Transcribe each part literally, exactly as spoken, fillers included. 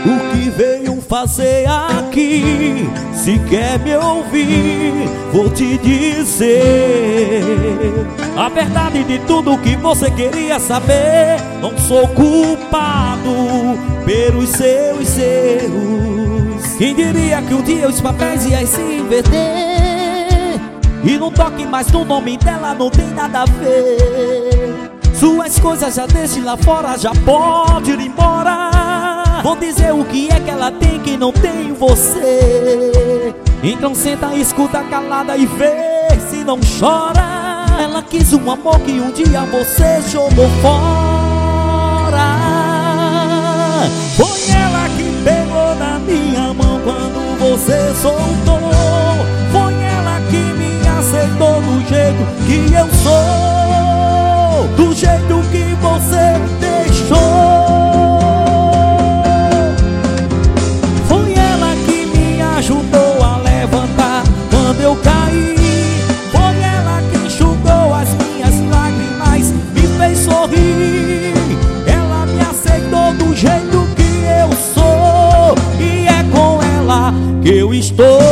O que veio fazer aqui? Se quer me ouvir, vou te dizer a verdade de tudo que você queria saber. Não sou culpado pelos seus erros. Quem diria que um dia os papéis iam se inverter? E não toque mais no nome dela, não tem nada a ver. Suas coisas já deixe lá fora, já pode ir embora. Vou dizer o que é que ela tem que não tem em você. Então senta, escuta calada e vê se não chora. Ela quis um amor que um dia você jogou fora. Foi ela que pegou na minha mão quando você soltou. Foi ela que me aceitou do jeito que eu sou, do jeito que você deixou. Foi ela que me ajudou a levantar quando eu caí. Foi ela que enxugou as minhas lágrimas, me fez sorrir. Ela me aceitou do jeito que eu sou, e é com ela que eu estou.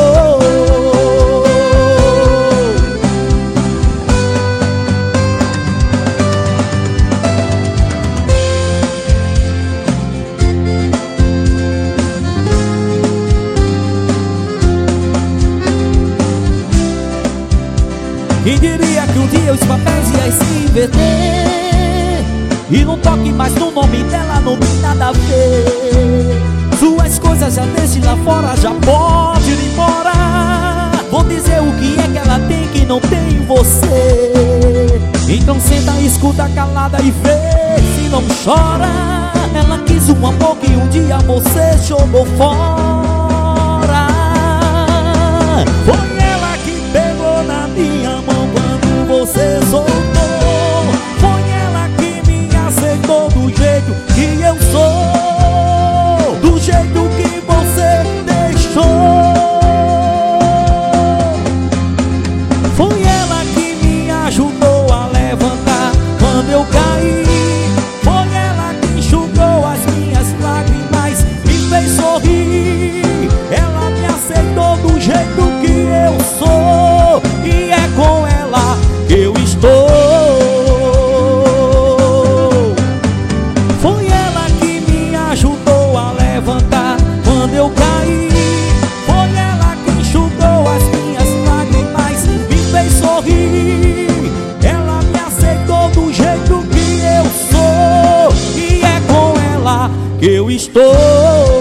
Quem diria que um dia os papéis iam se inverter? E não toque mais no nome dela, não tem nada a ver. Suas coisas já deixe lá fora, já pode ir embora. Vou dizer o que é que ela tem que não tem em você. Então senta, escuta calada e vê se não chora. Ela quis um amor que um dia você jogou fora. Foi ela que pegou na minha mão quando você soltou. Foi ela que me aceitou do jeito que eu sou, do jeito que você deixou. Foi ela que me ajudou a levantar quando eu caí. Foi ela que enxugou as minhas lágrimas, me fez sorrir. Ela me aceitou do jeito que eu sou, e é com ela que eu estou. Foi ela que me ajudou a levantar quando eu caí. Foi ela que enxugou as minhas lágrimas, me fez sorrir. Ela me aceitou do jeito que eu sou, e é com ela que eu estou.